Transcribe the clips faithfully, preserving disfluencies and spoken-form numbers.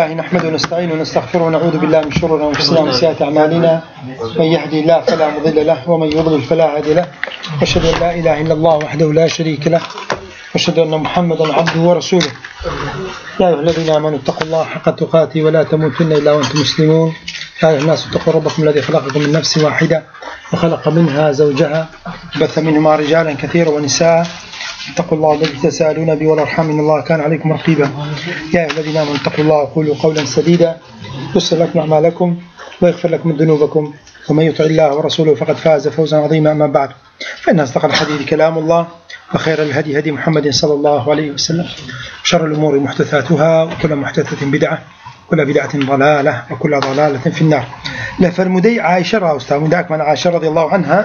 نحمده ونستعينه ونستغفره ونعوذ بالله من شرور انفسنا ومن سيئات اعمالنا، من يهدي الله فلا مضل له ومن يضلل فلا هادي له، واشهد ان لا اله الا الله وحده لا شريك له، واشهد ان محمدا عبده ورسوله. يا ايها الذين امنوا اتقوا الله حق تقاته ولا تموتن الا وانتم مسلمون. يا ايها الناس اتقوا ربكم الذي خلقكم من نفس واحده وخلق منها زوجها وبث منهما رجالا كثيرا ونساء. اتقوا الله الذي تساءلون به والارحام ان الله كان عليكم رقيبا. يا ايها الذين امنوا اتقوا الله وقولوا قولا سديدا يصلح لكم اعمالكم ويغفر لكم من ذنوبكم، ومن يطع الله ورسوله فقد فاز فوزا عظيما. اما بعد، فان اصدق الحديث كلام الله، وخير الهدي هدي محمد صلى الله عليه وسلم، وشر الامور محدثاتها، وكل محدثه بدعه، وكل بدعه ضلاله، وكل ضلاله في النار. لفرمدي عائشه راوستا من ذاك من عائشه رضي الله عنها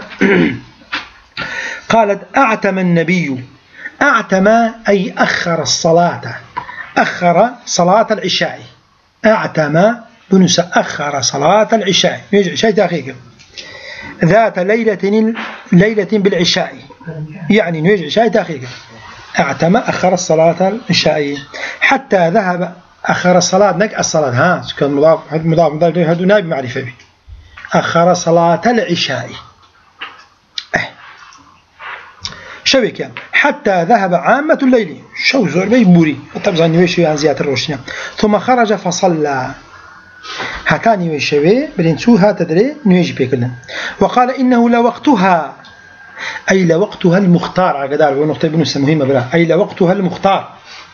قالت: اعتم النبي، اعتم اي اخر الصلاه، اخر صلاه العشاء. اعتم بنس اخر صلاه العشاء، يجي عشاء دقيقه ذات ليله ليله بالعشاء، يعني نيجي عشاء دقيقه. اعتم اخر الصلاه العشاء حتى ذهب. اخر الصلاه نك الصلاه ها كان مضاف مضاف مضاف هذا نائب معرفه به. اخر صلاه العشاء شوي كان حتى ذهب عامة الليل، شو زور بيبوري طبعا نويشي عن زيادة الروشنية، ثم خرج فصلى هاتاني ويشوي برينسو هاتدري نويجي بيكلن. وقال إنه لوقتها، أي لوقتها المختار. عقدار ونقطة بنص مهمة بلا، أي لوقتها المختار.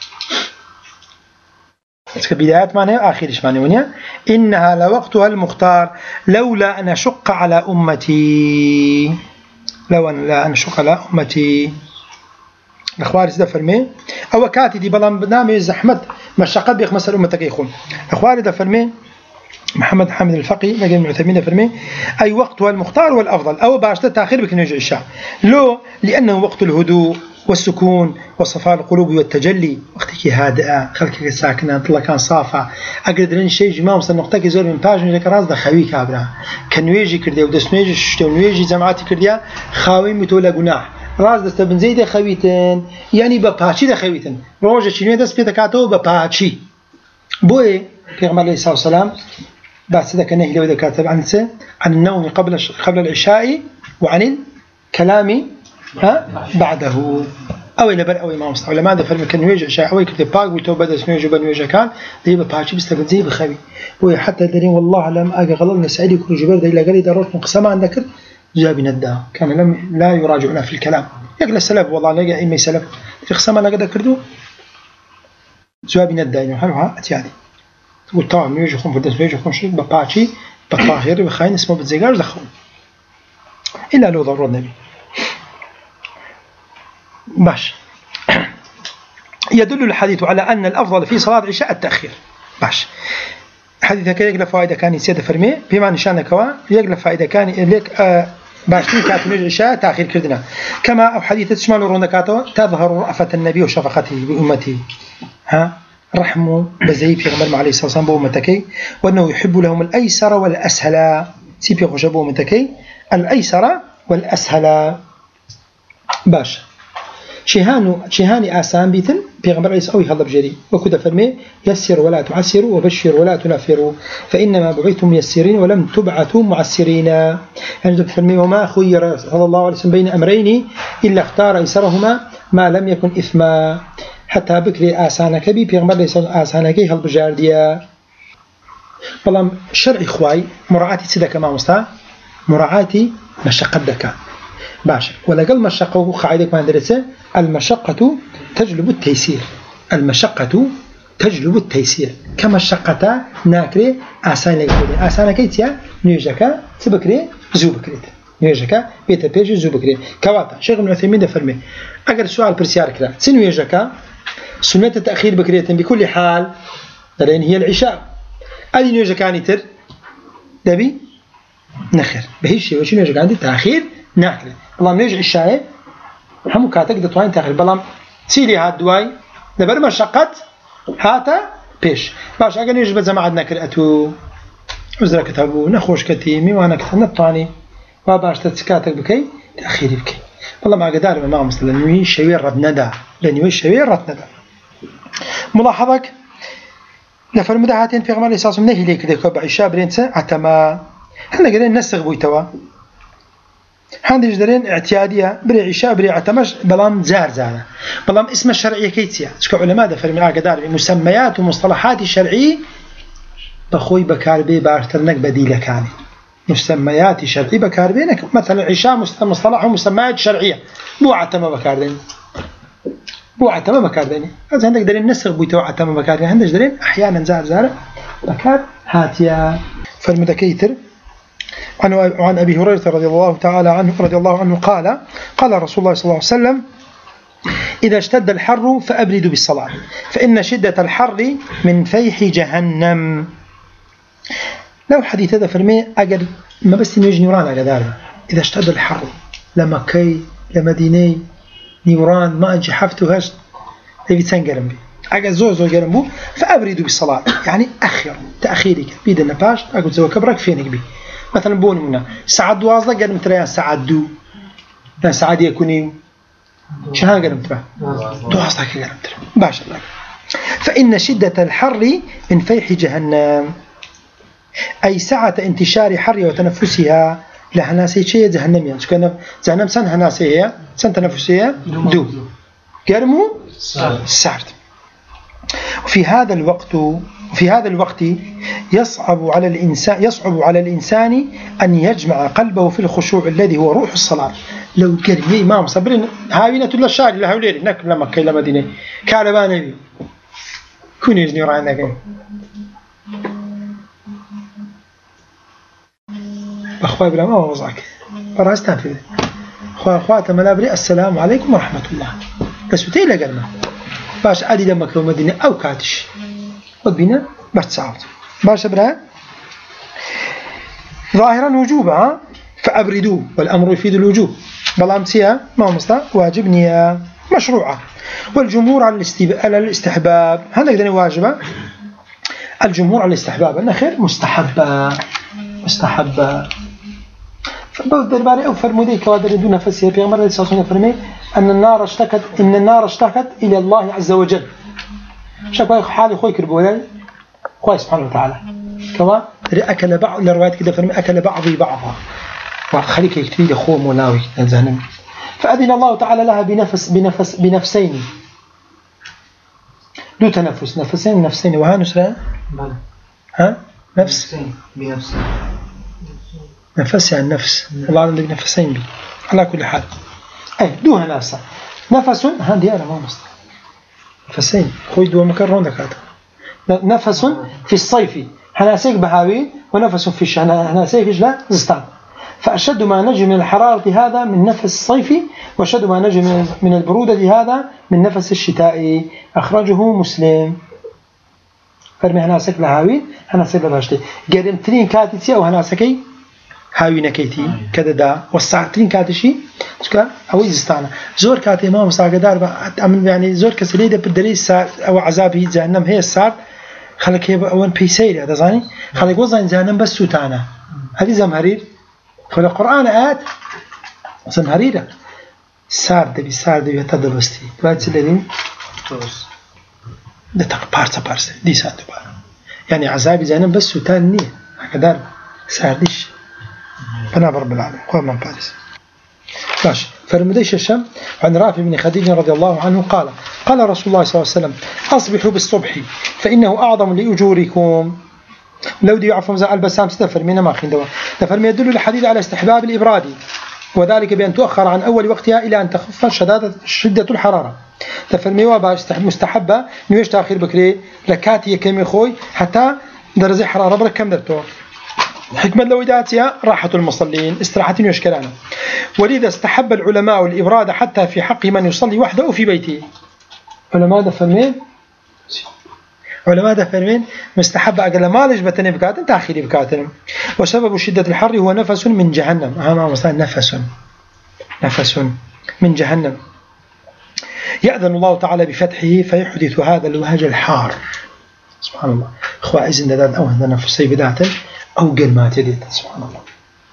بدايات معناها آخرش معناها إنها لوقتها المختار لولا أن أشق على أمتي، لو أن لا أنشق على أمتي. الأخوار إذا فرمي أو كاتي دي بلان بنامي زحمت مشقة بيخ مسألة أمتك يخون. الأخوار إذا فرمي محمد حامد الفقي نجم المعتمين فرمي أي وقتها المختار والأفضل، أو باشته تأخير بك نرجع الشاء لو لأنه وقت الهدوء والسكون وصفاء القلوب والتجلي. وقتك هادئة، خلقك ساكنة، طلع كان صافة. أقدر إن شيء جماعة مثلا نقطة زور من باج نجك راس ده خوي كابرا كنويجي كرديا ودسنويجي شتو نويجي جماعتي كرديا خاوي متولى جناح راس دست بنزي ده خويتن، يعني بباشي ده خويتن روجة شنو دست بيتكاتو بباشي. بوي پیغمبر عليه الصلاة والسلام بعد سيدا كان يهدي وذا كاتب عن عن النوم قبل قبل العشاء وعن الكلام ها بعده. أو إلى بر أو إمام مصطفى لما ده فرم كان يوجع شيء أو يكتب باق وتوبة ده اسمه يجوب يوجع كان ده بباشي بستقبل زي بخوي. وحتى الدليل والله لم أجي غلط سعيد يكون جبر ده إلى قال إذا رحت مقسمة عندك جاب نداه كان لم لا يراجعنا في الكلام. يقول السلف والله لقى أي سلف في قسمة لا قدر كردو جاب نداه إنه حلوها أتيادي تقول طبعا يوجع خون فردس يوجع خون شيء بباشي بطاهر بخاين اسمه بتزجاج دخون إلا لو ضرورة النبي. باش يدل الحديث على أن الأفضل في صلاة العشاء التأخير. باش حديث كان يقل فائدة كان يسيد فرمي بما نشان كوا يقل فائدة كان لك آه باش كانت من العشاء تأخير كردنا. كما أو حديث تشمل رونكاته تظهر رأفة النبي وشفقته بأمته، ها رحمه بزيب في غمر عليه الصلاة والسلام بأمتكي، وأنه يحب لهم الأيسر والأسهل. سيبي خشبه أمتكي الأيسر والأسهل. باش شهانو شهاني آسان بيتن بيغمبر عيسى أوي هذا بجري وكذا فرمي يسر ولا تعسروا وبشر ولا تنفروا فإنما بعثتم ميسرين ولم تبعثوا معسرين. يعني فرمي وما خير صلى الله عليه وسلم بين أمرين إلا اختار أيسرهما ما لم يكن إثما. حتى بكري آسانك بي بيغمبر عيسى آسانك هذا بجارديا. والله شرع إخوائي مراعاتي سيدا كما مستا مراعاتي مشقدك باش ولا قل مشقة قاعدة ما درسه المشقة تجلب التيسير. المشقة تجلب التيسير كما الشقة ناكري آسان لك آسان كيتيا نيجك سبكري زوبكريت نيجك بيت بيج زوبكري كواتا. شيخ ابن عثيمين ده فرمي أجر سؤال برسيار كلا سنويجك سنة التأخير بكريتا بكل حال لأن هي العشاء أدي نيجك عنيتر دبي نخر بهيش وش نيجك عندي تأخير ناكل والله نيجي العشاء هم كاتك دتوين تأخير بلام سيلي هاد دواي لبر مشقت هاتا بيش باش أجر نيجي بزماعة نكر أتو عذرا كتابو نخوش كتيمي وأنا كتب نطاني وباش تتكاتك بكي تأخيري بكي والله ما قدر ما مثلا لأنه شوية رد ندى لأنه شوية رد ندى. ملاحظك لفرمده هاتين في غمار الإساس منه ليك ذيك بعشاء برينسا عتما هنا قلنا نسخ بويتوا هندش درين اعتيادية بري عشاء بري عتمش بلام زار زارة بلام اسم الشرعية كيتيا شكو علماء ده فرمي عقدار مسميات ومصطلحات الشرعية بخوي بكاربي بارترنك بديلة كانت مسميات شرعية بكاربينك مثلا عشاء مصطلح ومسميات شرعية بو عتمة بكاردين بو عتمة بكاردين هذا عندك دليل نسخ بويتوا عتمة بكاردين عندك دليل أحيانا زار زارة بكار هاتيا فالمتكيتر عن أبي هريرة رضي الله تعالى عنه رضي الله عنه قال قال رسول الله صلى الله عليه وسلم إذا اشتد الحر فأبردوا بالصلاة فإن شدة الحر من فيح جهنم. لو حديث هذا فرمي أجل ما بس نيجي نوران على ذلك إذا اشتد الحر لمكي لمدينة نوران ما أجي حفته هش تبي تنقرم بي أجل زوج زوج قرمو فأبردوا بالصلاة يعني أخر تأخيرك بيد النباش أقول زوج كبرك فينك بي مثلا بون منا ساعة دوازدة قرم ترى ساعة دو يعني ساعة يكوني شهان قرم ترى دوازدة قرم ترى باش الله. فإن شدة الحر من فيح جهنم أي سعة انتشار حر وتنفسها لهناسي شيء جهنم يعني كنا جهنم سن هناسي هي سن تنفسها دو قرمو سعد. وفي هذا الوقت في هذا الوقت يصعب على الإنسان يصعب على الإنسان أن يجمع قلبه في الخشوع الذي هو روح الصلاة. لو قرمي إمام صبرين هاوينة الله شاري لهوليري نك لما كي لما ديني كاربان نبي كون يجني رانا كين أخوي بلا ما وضعك براستان في أخوي أخوات ملابري السلام عليكم ورحمة الله بس بتيلا قرمه باش عادي لما كلو مدينة أو كاتش وبينا باش تساعد باش برا ظاهرا وجوبها فأبردوا والأمر يفيد الوجوب بلامسيا ما مستا واجبني مشروعة والجمهور على على الاستحباب هذا كده واجبة الجمهور على الاستحباب أن خير مستحبة مستحبة فبعض درباري أو فرمودي كوادر دون نفسه في أمر الإسلام فرمي أن النار اشتكت إن النار اشتكت إلى الله عز وجل شكوى حالي خوي كربولاي خوي سبحانه وتعالى كما أكل بعض الروايات كده فرمي أكل بعضي بعضها وخليك يكتبي لي أخوه ملاوي الزهنم فأذن الله تعالى لها بنفس بنفس بنفسين دو تنفس نفسين نفسين وها نسرة ها نفس بنفس نفس يعني نفس الله عندك نفسين بي على كل حال أي دوها نفسها نفس هذه أنا ما مستطيع نفسين خوي دو مكرون دكاتره نفس في الصيف هناسيك بهاوي ونفس في الشتاء هناسيك لا زستان فأشد ما نجي من الحرارة هذا من نفس الصيف وأشد ما نجي من البرودة هذا من نفس الشتاء أخرجه مسلم فرمي هناسك لهاوي هناسك لباشتي قدم ترين كاتتي أو هناسكي هاوي نكيتي كذا دا والساعتين كاتشي شكا أو يزستانا زور كاتي ما مساعدار يعني زور كسليدة بالدليل ساعة أو عذابه جهنم هي الساعة خلك هي أول بيسير هذا زاني خلك وزن جهنم بس سوتانا هذه زمهرير فلا القرآن آت زمهريرة سارد بي سارد بي تدرستي بعد سلين توس ده تق بارسا بارسا دي سارد بار يعني عذاب جهنم بس سوتان نية هكذا ساردش فنابر بالعالم قوام من بارس ماشي فالمديش الشام عن رافع بن خديج رضي الله عنه قال قال رسول الله صلى الله عليه وسلم أصبحوا بالصبح فإنه أعظم لأجوركم لو دي يعرفوا مزال البسام ستفرمينا ما خندوا تفرمي يدل الحديث على استحباب الإبراد وذلك بأن تؤخر عن أول وقتها إلى أن تخف شدادة شدة الحرارة تفرمي وابا مستحبة نيوش تأخير بكري لكاتي كمي خوي حتى درجة حرارة برك كم درتوه حكمة لو إداتها راحة المصلين استراحتين وشكلانا ولذا استحب العلماء الإبراد حتى في حق من يصلي وحده في بيته علماء دفرمين علماء دفرمين مستحب أقل ما ليش بتني بكاتن تأخيري بكاتن وسبب شدة الحر هو نفس من جهنم أهم مثلا نفس نفس من جهنم يأذن الله تعالى بفتحه فيحدث هذا الوهج الحار سبحان الله إخوة إذن دادان أو هذا نفسي بداتا أو قلمات يديت سبحان الله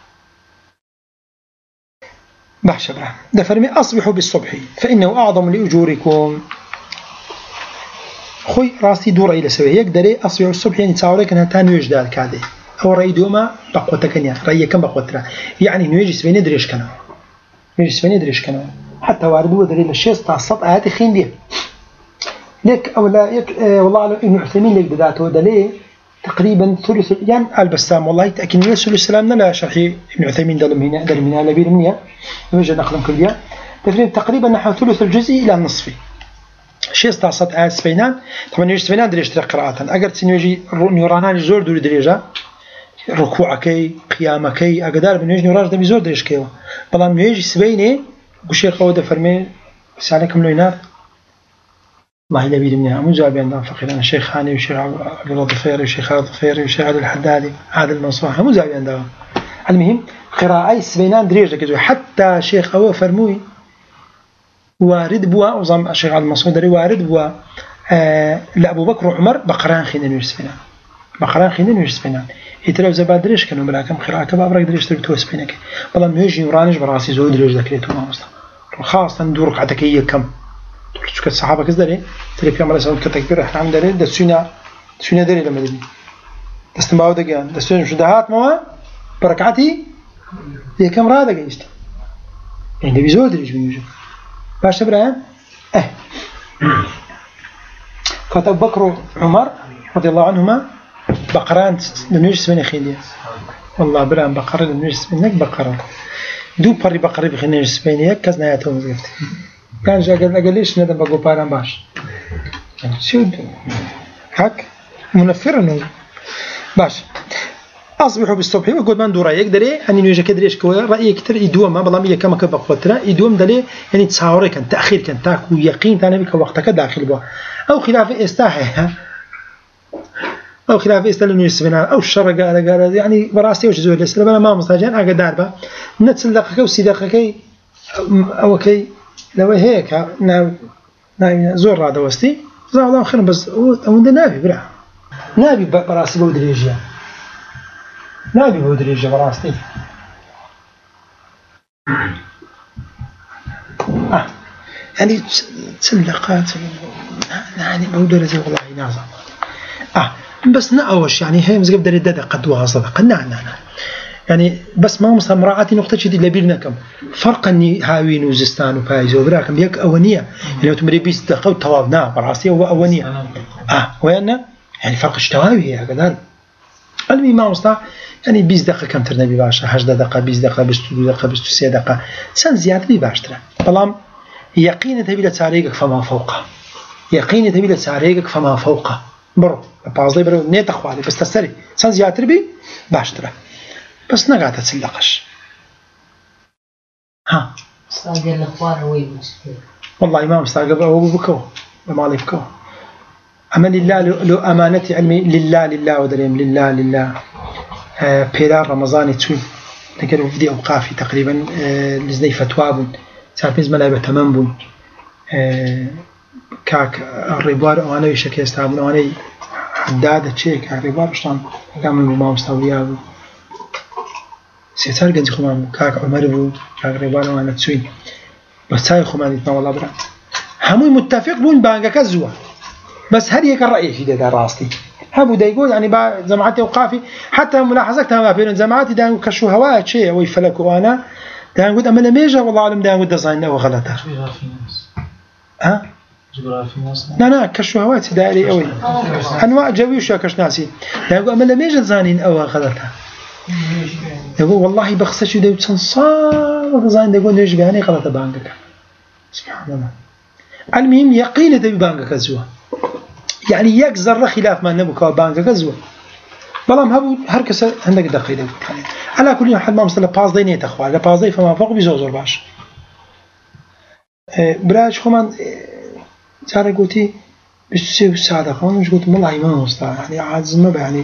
بحشبه دفرمي أصبحوا بالصبح فإنه أعظم لأجوركم خوي راسي دور إلى سوي هيك دري أصبح الصبح يعني تصور كأنها تاني وجدال كذا أو رأي دوما بقوة كنيا رأي كم بقوة ترى يعني نيجي سبيني دريش كنا نيجي سبيني دريش كنا حتى وارد ودري للشيء تعصب آيات خين دي لك أو لا يك آه والله على ابن عثيمين لك بداته دليل تقريبا ثلث يعني البسام والله تأكيد ثلث السلام لا شرحي ابن عثيمين دلم هنا دلم هنا لبير منيا يوجد نقلم كليا تقريبا نحو ثلث الجزء إلى النصف شيء استعصت آيات سبينان طبعا يجي سبينان دريش ترى قراءة أجر تنيجي نورانان زور دور دريجة ركوعكي قيامكي أقدر بنيجي نوراج ده بزور دريش كيوا بلام نيجي سبينه وشيء قوة فرمي سالكم لينار الله يلبي منها مو جاب عندنا فقير أنا شيخ خاني وشيخ عبد الله الضفيري وشيخ عبد الضفيري وشيخ عبد الحدادي عادل المنصور مو جاب عندنا المهم قراءة سبينان دريجة كذا حتى شيخ أو فرموي وارد بوا وزم الشيخ عبد المنصور دري وارد بوا آه لأبو بكر وعمر بقران خينين ويسبينان بقران خينين ويسبينان يتلو زباد دريش كانوا ملاكم قراءة كبابرك دريش تبتو سبينك والله نيجي ورانج براسي زود دريش ذكريتو ما مصطفى خاصة دورك عتكية كم شو كالصحابة كذا دري تري في عمر سعود كتكبير إحنا عم دري دسونا دسونا دري لما دري دستماو دقيان دسونا شو دهات موا بركعتي هي كم رادة جيست يعني بيزود دريش بيوجد باش إبراهيم إيه كتب بكر عمر رضي الله عنهما بقران لنجس من خيليا والله إبراهيم بقرة لنجس منك بقرة دو بري بقرة بخيل نجس بيني كذا نهايتهم زفت كان جا قال قال ليش ندم بقول باران باش شو هك منفر إنه باش أصبحوا بالصبح وقد ما ندور رأيك دري أني نيجي كده ليش كوي رأيك كتير يدوم ما بلام يكمل كم بقوتنا يدوم دلي يعني تصاوري كان تأخير كان تاكو يقين ثاني بك وقتك داخل بوا أو خلاف استاحة أو خلاف استلم يسبنا أو الشر قال قال يعني براستي وش زول السلام أنا ما مستعجل أنا قدار با نتصدقك وصدقك أو كي لو هيك نا نا زور هذا وستي زاد الله خير بس هو ده نبي برا نبي براسي بودريجيا نبي بودريجيا براستي آه يعني تسلقات يعني بودريجيا والله نازل آه بس نأوش يعني هي مزقب دري دادا قدوها صدقة نعم نعم يعني بس ما مصر مراعاتي نقطة شديد لبيرنا كم فرق أني هاوين وزستان وفايز وبراكم يك أونية يعني تمري بيس دقوا توابنا براسية هو أونية آه ويانا يعني فرق اشتواوي هي هكذا المهم ما مصر يعني بيس دقة كم ترنا بباشا هجدة دقة بيس دقة بستو دقة بستو سي دقة سن زيادة بباشترا طالما يقين تبي لتساريقك فما فوقه يقين تبي لتساريقك فما فوقه برو بعضي برو نيت أخوالي بس تسري سن زيادة بي باشترا بس نقعد تسلقش ها استاذ الاخبار وين مسكين والله امام استاذ ابو بكو ما عليه بكو اما لله لو امانتي علمي لله لله ودريم لله لله آه بيرار رمضان تشوي نقرا في اوقافي تقريبا آه لزني فتواب تعرف زملاء تمام بون آه كاك الربار وانا يشكي استعمل وانا حداد تشيك الربار شلون قام الامام استاذ سيتار جنزي خمان كاك عمر بو كاك ريبانو أنا تسوين بس تاي خمان يتنا والله برا همو متفق بون بانجا كزوا بس هذه هيك الرأي في ده راستي هبو دا يقول يعني با جماعتي وقافي حتى ملاحظتها ما بين جماعتي دا كشو هواء شيء ويفلكوا أنا دا نقول أما لميجا والله أعلم دا نقول دزاين أو غلطة ها لا لا كشو هواء تداري أوي أنواع جوي وشو كش ناسي دا نقول أما لميجا زانين أو غلطة يقول والله بخسش يدو تنصار زين يقول ليش بيعني غلط بانكك سبحان الله المهم يقين تبي بانكك زوا يعني يكزر خلاف ما نبوك بانكك زوا بلام هبو هركس عندك دقيقة على كل حال ما مصل باز ديني تخوى على باز دي فما فوق بيزوزر باش براش خمان جاري قلتي بتسيب السعادة خمان مش قلت والله ما مصطع يعني عاجز ما يعني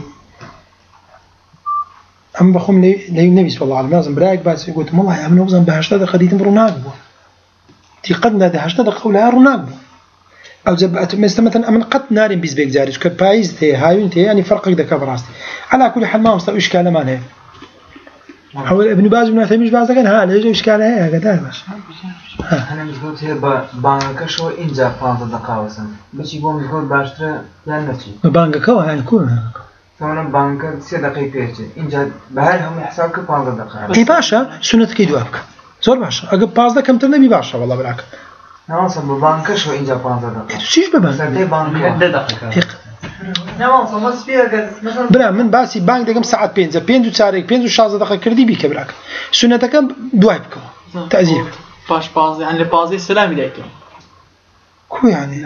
أم بخم لي لي النبي صلى الله عليه وسلم براك بس قلت والله يا من وزن بهشتة خديت بروناقبه تي قد نادي هشتة قولها روناقبه أو زبأت مثلا أمن قد نار بيز بيك زارج كبايز تي هايون تي يعني فرق ده كبراست على كل حال ما مستوى إشكال ما له أو ابن باز ابن عثيمين باز كان ها ليش إشكال هي كده باش أنا مقول هي بانك شو إنجا فانت دقاوسن بس يقوم يقول باشتري يعني نفسي بانك كوا يعني كون ثمنا بانك سي دقيقة بيجي إنجا بهالهم حسابك فانت دقاوسن إيه باشا سنة كيدو أبك زور باشا أجيب باز ده كم ترنبي باشا والله بالعكس نعم صب بانك شو إنجا فانت دقاوسن شيش ببان سنتي بانك ده دقيقة نعم صب بس فيها مثلا بلا من باسي بانك دقم ساعات بينزا بينزو تسارك بينزو شازة دقيقة كردي بيك بالعكس سنة كم دواي بكوا تأزير باش باز يعني بازي سلامي دايتو كو يعني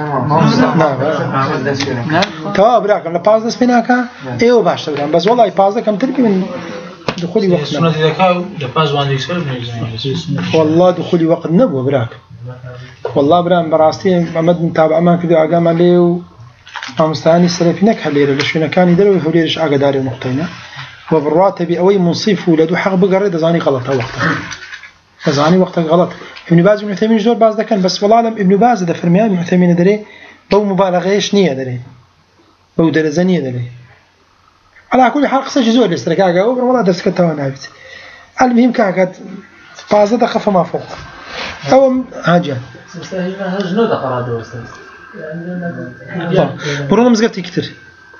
نعم توا براك أنا باز ده سبيناكا إيوه باش تبرم بس والله باز ده كم تربي من دخولي وقت سنة ذكاء لباز وان يكسر والله دخولي وقت نبوه براك والله برام براستي محمد متابع ما كذا عقام عليه ومستاني سلفينك حليره لشونا كان يدروا يهوليش عقداري نقطينا وبالراتب أوي منصف ولده حق بقرر دزاني غلط وقتها دزاني وقتها غلط ابن باز ابن عثيمين جدول باز ده كان بس والله لم ابن باز ده فرميان ابن عثيمين دري بو مبالغة إيش نية دري بو درزانية دري على كل حال قصة جزء الاستركاء قاو والله درس كتاوى نابت المهم كاكد باز ده خف ما فوق أو هاجا جنود أخرى أستاذ برونا مزقفتي كتير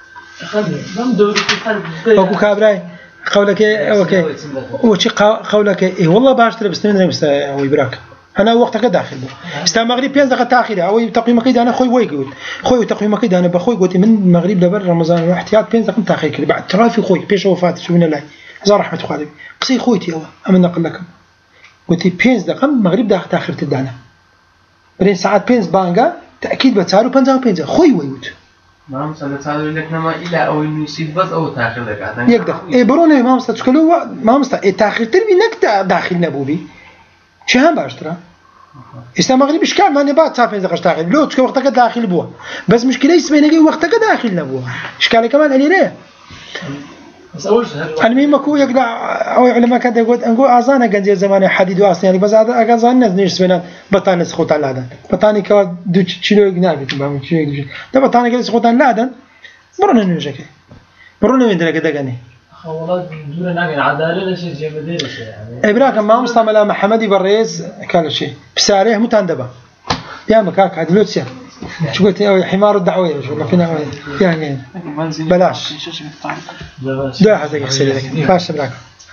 وكو كابراي قولك ايه اوكي وشي قولك ايه والله باشتري بس من مستوى ويبراك انا وقتك داخل استا مغرب بينز دقه تاخير او تقييم كيد انا خوي ويقول خوي تقييم كيد انا بخوي قلت من المغرب لبر رمضان واحتياط بينز دقه تاخير كده بعد ترافي خوي بيش وفات شو من الله زار رحمه خالد قصي خويتي او امن نقل لكم قلت بينز دقه المغرب داخل تاخير تدانا بين ساعات بينز بانجا تاكيد بتسارو بنزا بينز خوي ويوت نعم سنتساعد لك نما إلى أو يصيب بس أو تأخير لك عادة يقدر إيه برونه ما مستشكلوا ما مست التأخير تربي نكتة داخل نبوبي شو هم باشترا إسلام مغربي إيش كان ما نبات سافين زقش داخل لو تشوف وقتك داخل بوه بس مشكلة اسمه نجي وقتك داخل نبوه إيش كان كمان عليه ليه بس أول شيء المهم أكو يقلع أو علماء كده يقول أنقول أذان جنزير زمان حديد واسني يعني بس هذا أذان ناس نيش سبنا بطانة سخوت على هذا بطانة كوا دو تشيلو يجنابي تبغى تشيلو ده بطانة كده سخوت على هذا برونه نيجي برونه من ده كده جاني والله دون ناقل عدالة لشيء جمدير يعني إبراك ما مستعمل محمد بريز كان شيء بسعره متندبة يا مكاك هذا لوتسيا شو قلت يا حمار الدعوية شو ما فينا يعني بلاش ده حتى يحصل لك باش إبراك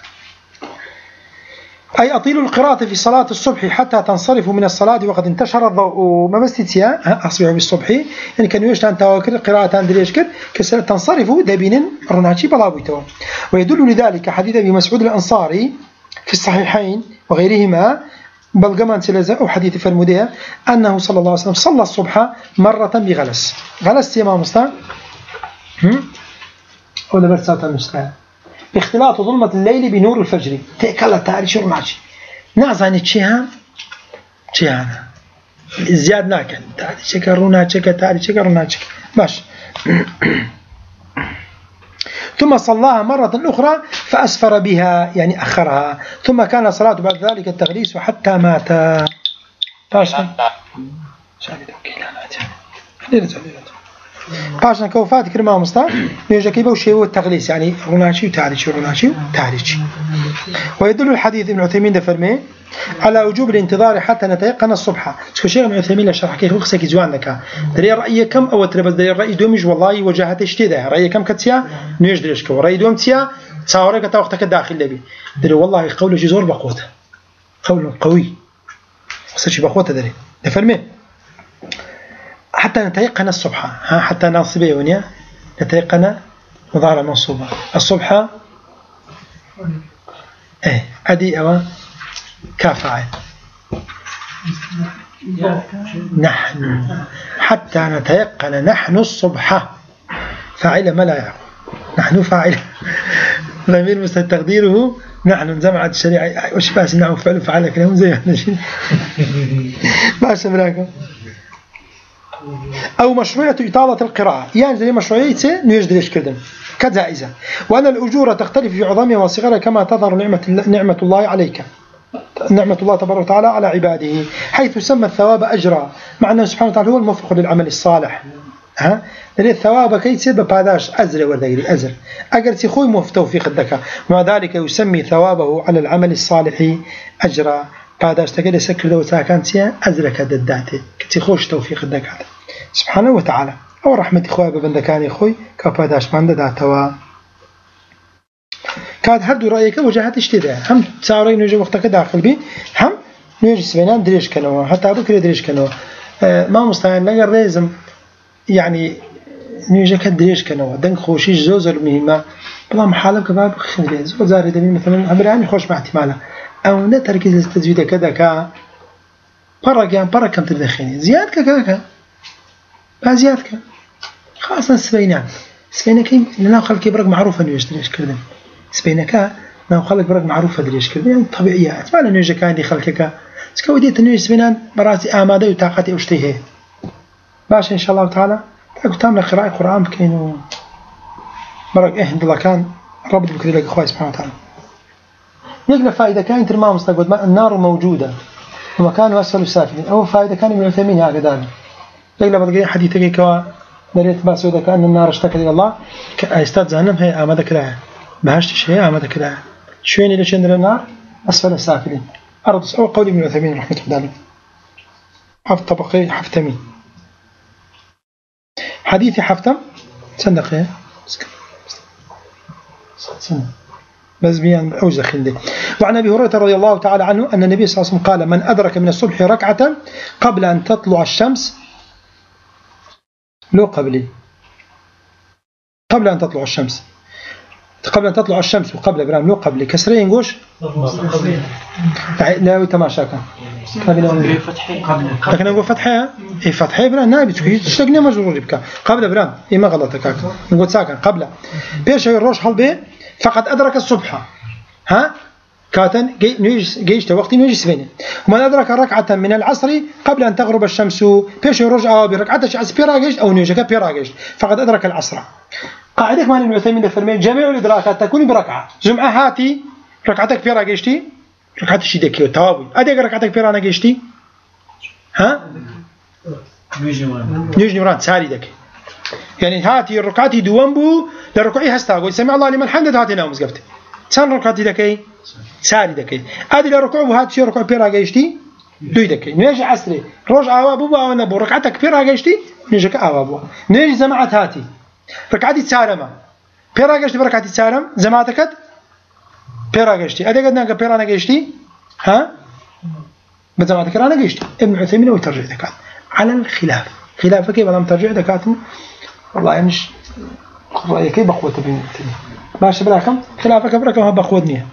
أي أطيل القراءة في صلاة الصبح حتى تنصرفوا من الصلاة وقد انتشر الضوء ما بس تيا أصبحوا بالصبح يعني كانوا يشتان تواكر قراءة دريشكر كسر تنصرفوا دبين رناتشي بلابيتوا ويدل لذلك حديث أبي مسعود الأنصاري في الصحيحين وغيرهما بل كمان سلزة أو حديث فرمودية أنه صلى الله عليه وسلم صلى الصبح مرة بغلس غلس يا ما مستعد ولا برسالة المستعد اختلاط ظلمة الليل بنور الفجر تأكل تعالي شو ماشي نعزاني تشيها تشيها زياد ناكل تعالي شكرونا تشكا تعالي شكرونا تشكا باش ثم صلاها مرة أخرى فأسفر بها يعني أخرها ثم كان صلاة بعد ذلك التغليس حتى مات باش شاهد وكيل أنا باشا كوفات كرما مصطفى يوجد كيبه وشيء والتغليس يعني رناشي وتعريشي ورناشي وتعريشي ويدل الحديث ابن عثيمين ده فرمي على وجوب الانتظار حتى نتيقن الصبح شو شيء ابن عثيمين لشرح كيف وخسك يزوانك دري رأي كم أو ترى بس دري رأي دومش والله وجهت اشتده رأي كم كتيا نيش دريشك ورأي دوم تيا تصورك توقتك الداخل لبي دري والله قوله جزور بقوته قول قوي خسك بقوته دري ده فرمي حتى نتيقن الصبح ها حتى ناصبه ونيا نتيقن مضارع منصوبة الصبح ايه ادي او كافعل نحن حتى نتيقن نحن الصبح فاعل ما لا يعقل نحن فاعل ضمير مستتر تقديره نحن جمعت الشريعة وش باس نحن فعل فعل كلام زي هذا الشيء باش براكم أو مشروعية إطالة القراءة يعني زي مشروعية نيجدريش كردن كجائزة وأن الأجور تختلف في عظمها وصغرها كما تظهر نعمة نعمة الله عليك نعمة الله تبارك وتعالى على عباده حيث سمى الثواب أجرا مع أنه سبحانه وتعالى هو الموفق للعمل الصالح ها لأن الثواب كيس بباداش أزر وردقري أزر أجر خوي موفتوفيق الدكا مع ذلك يسمي ثوابه على العمل الصالح أجرا باداش تقدر سكر دو ساكنتيا أزرك دداته كتي خوش توفيق الدكا سبحانه وتعالى أو رحمة إخوة ببندكاني خوي كباداش من دداتوا كاد هردو رأيك وجهات اشتداء هم تساورين نجي وقتك داخل بي هم نيجي سبينان دريش كانوا حتى بكرة دريش كانوا آه ما مستعين لقى الرئيزم يعني نيجي كدريش كانوا دنك خوشيش زوزر مهمة بلا محالة كباب خمدين زوز زاري دمين مثلا عمراني خوش مع احتماله أو نتركيز الاستجويدة كذا كا برا كان برا كم تدخيني زياد كذا كا بزياد كا خاصة سبينان سبينا كي لنا خلق برق معروفة نيجي دريش كردن سبينا كا لنا خلق برق معروفة دريش كردن يعني طبيعية أتمنى نيجي كان دي خلقك سكوديت نيجي سبينان براسي آمادة وطاقتي وشتيه باش إن شاء الله تعالى تقول تعمل قراءة القرآن بكينو برق إيه الله كان ربط بكري لك أخوي سبحانه وتعالى يقول فائدة كان ترمى مستقبل النار موجودة ومكان أسفل السافلين أو فائدة كان من الثمين هذا دائما يقول بدقي حديثك كوا دريت باسودة كأن النار اشتكت إلى الله كأستاذ جهنم هي آمدة كلها بهشتش هي آمدة كلها شوين اللي شندر النار أسفل السافلين أرض أو قولي من الثمين رحمة الله عليه حفظ طبقي حفتمين حديث حفتم صندقية بس بيان أوزة خلدي وعن أبي هريرة رضي الله تعالى عنه أن النبي صلى الله عليه وسلم قال من أدرك من الصبح ركعة قبل أن تطلع الشمس لو قبلي قبل أن تطلع الشمس قبل أن تطلع الشمس وقبل إبراهيم لو قبلي كسرين نقوش لا يتماشى كان قبل فتحي لكن نقول فتحة إيه فتحة إبراهيم نابي تشتغلنا مجرور بك قبل إبراهيم إيه ما غلطك نقول ساكن قبل بيش يروش حلبي فقد أدرك الصبح ها كاتن نيجي جيش وقت نيجي سبينه ومن أدرك ركعة من العصر قبل أن تغرب الشمس بيش يرجع بركعة شعس بيراجش أو نيجي كبيراجش فقد أدرك العصر قاعدة ما نعتمد فرمي جميع الإدراكات تكون بركعة جمعة هاتي ركعتك بيراجشتي ركعة الشديكي وتوابي أديك ركعتك بيراجشتي ها نيجي نوران ساري دك يعني هاتي الركعتي دوامبو لركوعي هستاغو سمع الله لمن حمد هاتي ناوم زقفت سان ركعتي دكي ساري دكي ادي لركوع هاتي ركوع بيراغيشتي دوي دكي نيجي عسري روج اوابو با ونبو ركعتك بيراغيشتي نيجي كاوابو نيجي جماعه هاتي ركعتي تسارما بيراغيشتي بركعتي تسارم جماعتك بيراغيشتي ادي قدنا بيراغيشتي ها بجماعتك انا غيشتي ابن عثيمين وترجع دكات على الخلاف خلافك بلام ترجع دكات والله مش رأيك بقوة بين باش براكم خلافك براكم بقودني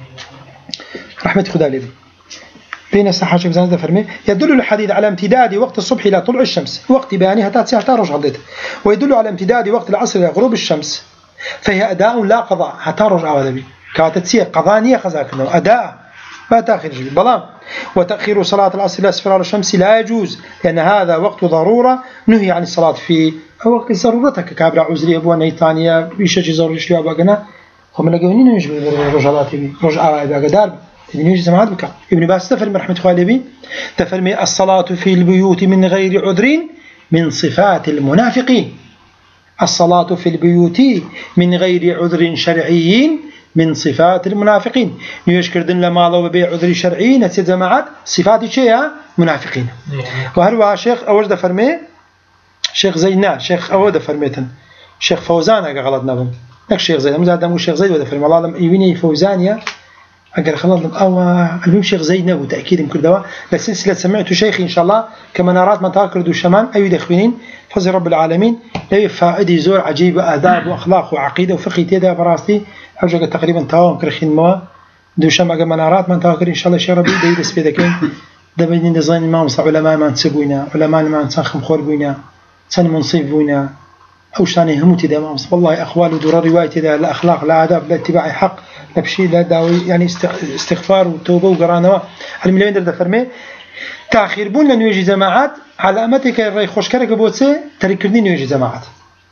رحمة خدا لي بين الصحة شوف زين فرمي يدل الحديث على امتداد وقت الصبح إلى طلوع الشمس وقت بيانها تاتي حتى رجع ضد ويدل على امتداد وقت العصر إلى غروب الشمس فهي أداء لا قضاء حتى رجع هذا كاتتسير قضانية خزاكنا أداء ما تأخير بلام وتأخير صلاة العصر إلى أسفار الشمس لا يجوز لأن هذا وقت ضرورة نهي عن الصلاة فيه أو وقت ضرورتك كابرا عزري أبوه نيتانيا بيشجي ضروري شلوا بقنا هم لقونين نجوا رجالات بي رجع أبا قدار ابن يوجد سمعت بك ابن باس تفرم رحمة خالبي تفرمي الصلاة في البيوت من غير عذر من صفات المنافقين الصلاة في البيوت من غير عذر شرعي من صفات المنافقين يشكردن لما الله ببيع عذر شرعي نسيت جماعات صفات شيء منافقين وهل شيخ أوجد فرمي شيخ زينا شيخ أوجد فرميتن شيخ فوزان أجا غلط نبم نك شيخ زيد مزاد مو شيخ زيد وده فرمي الله لم يبيني فوزانيا أجا خلط أو المهم شيخ زيد نبو تأكيد يمكن دواء لسلسلة سمعت شيخ إن شاء الله كمنارات متاكر دو شمان أي دخوينين فضل رب العالمين لي فائدة زور عجيبة آداب وأخلاق وعقيدة وفقه تيدا براستي حاجة تقريبا تمام كرخين موا دو شما منارات متاكر إن شاء الله شيء ربي ديدس بيدكين دبيني دزين ما مصع علماء ما نسبوينا علماء ما نسخم خور بوينا سن منصيب بوينا أو شاني هموتي دا ما والله أخوال ودور روايتي دا لا أخلاق لا آداب لا اتباع حق لا بشيء لا داوي يعني استغفار وتوبة وقرانة المليون در فرمي تأخير بون لنيجي جماعات على أمتك الرأي خوشكرك بوتسي تركردني نيجي جماعات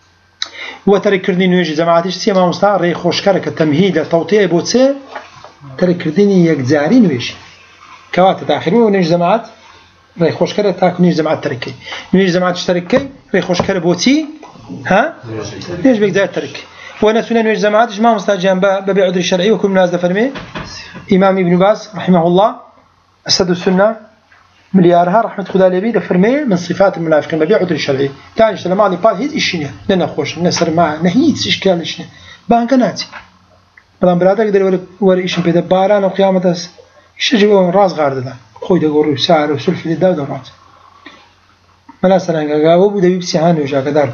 وتركردني نيجي جماعات إيش سيما مستعار الرأي خوشكرك التمهيد التوطيع بوتسي تركردني يكزاري نيجي كوات تأخيرون ونيجي جماعات رأي خوشكرك تاكل نيجي جماعات تركي نيجي جماعات تشتركي رأي خوشكرك بوتسي ها ليش بيك زي الترك وانا سنن الجماعات ما مستجاب ببيع عذر الشرعي وكل الناس فرمي امام ابن باز رحمه الله اسد السنه مليارها رحمه خدا لبي دفرمي من صفات المنافقين ببيع عذر الشرعي ثاني اشتغل مالي بال هيز اشينه لنا خوش نسر مع نهيت اشكال اشنه بانك ناتي بلان برادر قدر ور ور ايش بده باران وقيامه شجوا راس غارده خوي دغور سعر وسلف لدا دورات ملا سنغا وبده بيبسي وجا كدار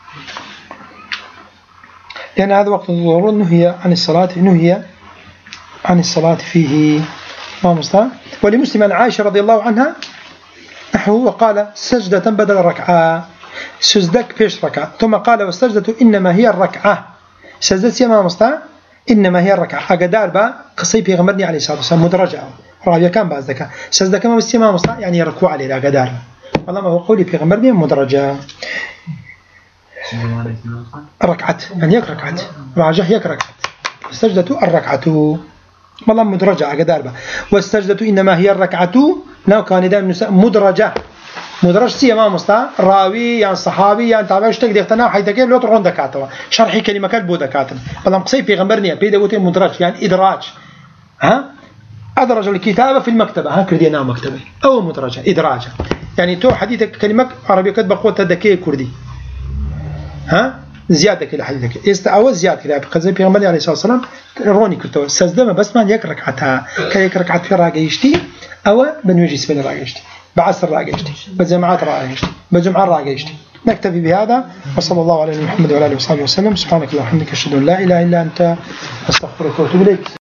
لأن هذا وقت الظهور نهي عن الصلاة نهي عن الصلاة فيه ما مستوى ولمسلم عن عائشة رضي الله عنها نحو وقال سجدة بدل ركعة سجدك فيش ركعة ثم قال والسجدة إنما هي الركعة سجدة ما مستوى إنما هي الركعة أقدار با قصي في غمرني عليه الصلاة والسلام مدرجة رابيا كان بعضك سجدة كما بس ما مستوى يعني ركوع عليه أقدار والله ما هو قولي في غمرني مدرجة ركعة يعني يك ركعة راجح يك ركعة السجدة الركعة والله مدرجة قداربة والسجدة إنما هي الركعة لو كان دائما مدرجة مدرج سي ما مستا راوي يعني صحابي يعني تابعش تقدر تقتنع حيث كيف لو ترون دكاتره شرحي كلمة كلبو دكاتره والله قصي في غمرني بيدا قلت مدرج يعني إدراج ها أدرج الكتابة في المكتبة ها كردي أنا مكتبة أو مدرجة إدراجة يعني تو حديثك كلمة عربية كتب قوة دكية كردي ها زيادة كده حديثك استعوى زيادة كده بقزم بيغمبري عليه الصلاة والسلام روني كرتوا سجدة بس ما يك ركعتها كي يك ركعت في راجيشتي أو بنوجس بين راجيشتي بعصر راجيشتي بجماعات راجيشتي بجمعة راجيشتي نكتفي بهذا وصلى الله على محمد وعلى آله وصحبه وسلم سبحانك اللهم وبحمدك أشهد أن لا إله إلا أنت أستغفرك وأتوب إليك.